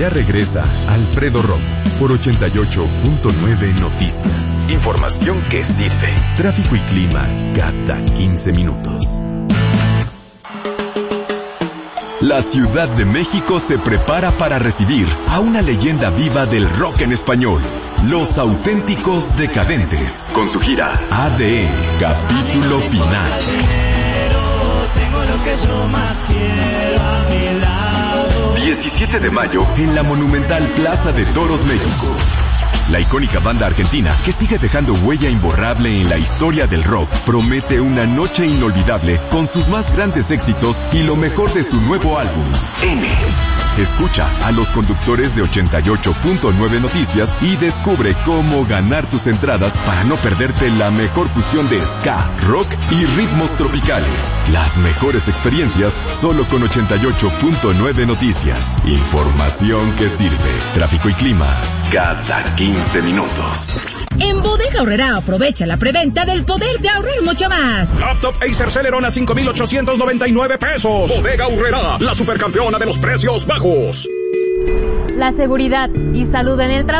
Ya regresa Alfredo Romo por 88.9 Noticias. Información que sirve. Tráfico y clima cada 15 minutos. La Ciudad de México se prepara para recibir a una leyenda viva del rock en español, Los Auténticos Decadentes, con su gira ADN, capítulo final. Tengo lo que yo más quiero a mi lado. 17 de mayo en la monumental Plaza de Toros, México. La icónica banda argentina, que sigue dejando huella imborrable en la historia del rock, promete una noche inolvidable con sus más grandes éxitos y lo mejor de su nuevo álbum, N. Escucha a los conductores de 88.9 Noticias y descubre cómo ganar tus entradas para no perderte la mejor fusión de ska, rock y ritmos tropicales. Las mejores experiencias solo con 88.9 Noticias. Información que sirve. Tráfico y clima cada 15 minutos. En Bodega Aurrerá aprovecha la preventa del poder de ahorrar mucho más. Laptop Acer Celeron a 5,899 pesos. Bodega Aurrerá, la supercampeona de los precios bajos. La seguridad y salud en el trabajo